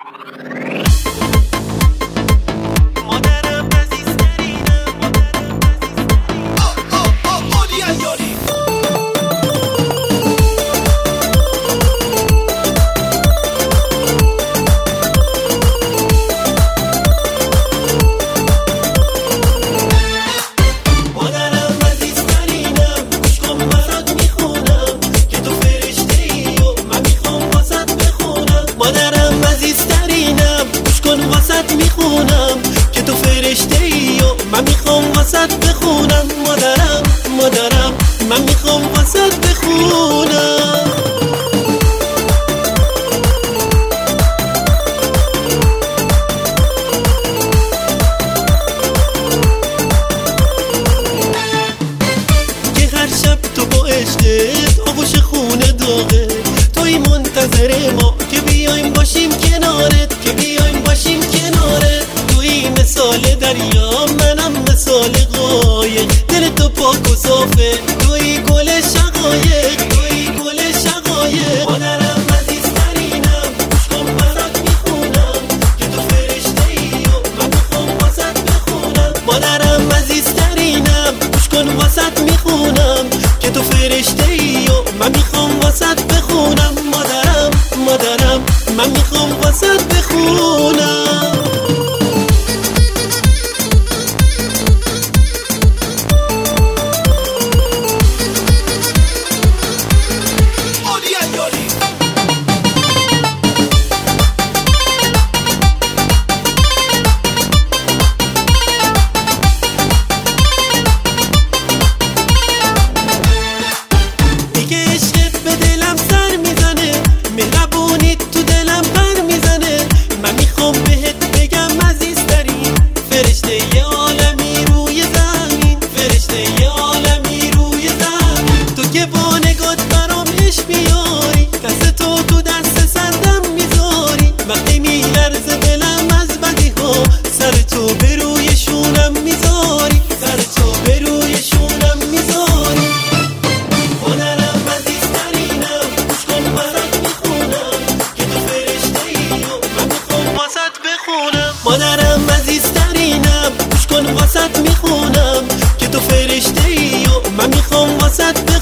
میخونم که تو فرشته ای و من میخوام واسط بخونم. مادرم من میخوام واسط بخونم. که هر شب تو با عشقت آغوش خونه داغه، توی منتظر ما که بیایم باشیم کنارت، که بیایم باشیم کنارت. توی مثال دریا منم مثال قایق، دل تو پاک و صافه، توی گل شقایق، توی گل شقایق. مادرم عزیزترینم، گوش کن برات میخونم که تو فرشته ای و من میخوام واسط بخونم. مادرم عزیزترینم، گوش کن واسط میخونم که تو فرشته ای و من میخوام واسط بخونم. مادرم من میخوام واسط بخونم. مادرم عزیزترینم، گوش کن واسط میخونم که تو فرشته ای و من میخوام واسط